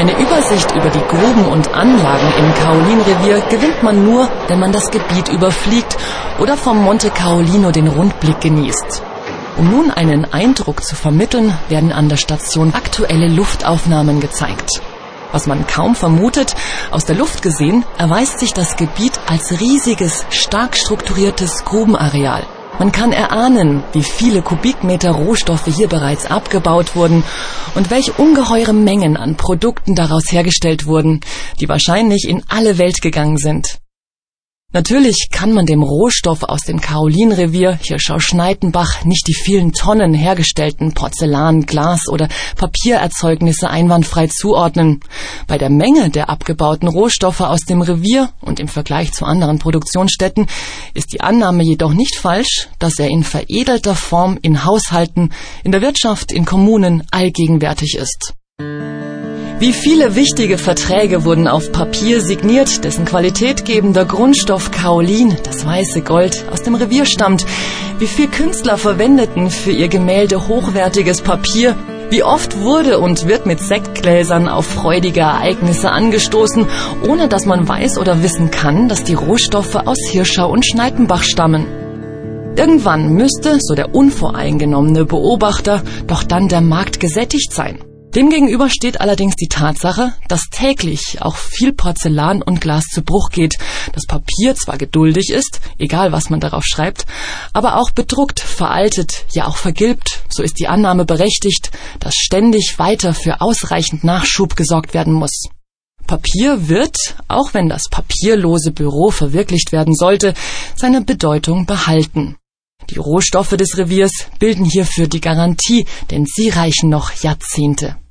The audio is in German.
Eine Übersicht über die Gruben und Anlagen im Kaolin-Revier gewinnt man nur, wenn man das Gebiet überfliegt oder vom Monte Caolino den Rundblick genießt. Um nun einen Eindruck zu vermitteln, werden an der Station aktuelle Luftaufnahmen gezeigt. Was man kaum vermutet, aus der Luft gesehen, erweist sich das Gebiet als riesiges, stark strukturiertes Grubenareal. Man kann erahnen, wie viele Kubikmeter Rohstoffe hier bereits abgebaut wurden und welche ungeheure Mengen an Produkten daraus hergestellt wurden, die wahrscheinlich in alle Welt gegangen sind. Natürlich kann man dem Rohstoff aus dem Kaolin-Revier Hirschau-Schnaidenbach nicht die vielen Tonnen hergestellten Porzellan-, Glas- oder Papiererzeugnisse einwandfrei zuordnen. Bei der Menge der abgebauten Rohstoffe aus dem Revier und im Vergleich zu anderen Produktionsstätten ist die Annahme jedoch nicht falsch, dass er in veredelter Form in Haushalten, in der Wirtschaft, in Kommunen allgegenwärtig ist. Wie viele wichtige Verträge wurden auf Papier signiert, dessen qualitätgebender Grundstoff Kaolin, das weiße Gold, aus dem Revier stammt. Wie viel Künstler verwendeten für ihr Gemälde hochwertiges Papier. Wie oft wurde und wird mit Sektgläsern auf freudige Ereignisse angestoßen, ohne dass man weiß oder wissen kann, dass die Rohstoffe aus Hirschau und Schnaidenbach stammen. Irgendwann müsste, so der unvoreingenommene Beobachter, doch dann der Markt gesättigt sein. Demgegenüber steht allerdings die Tatsache, dass täglich auch viel Porzellan und Glas zu Bruch geht, das Papier zwar geduldig ist, egal was man darauf schreibt, aber auch bedruckt, veraltet, ja auch vergilbt. So ist die Annahme berechtigt, dass ständig weiter für ausreichend Nachschub gesorgt werden muss. Papier wird, auch wenn das papierlose Büro verwirklicht werden sollte, seine Bedeutung behalten. Die Rohstoffe des Reviers bilden hierfür die Garantie, denn sie reichen noch Jahrzehnte.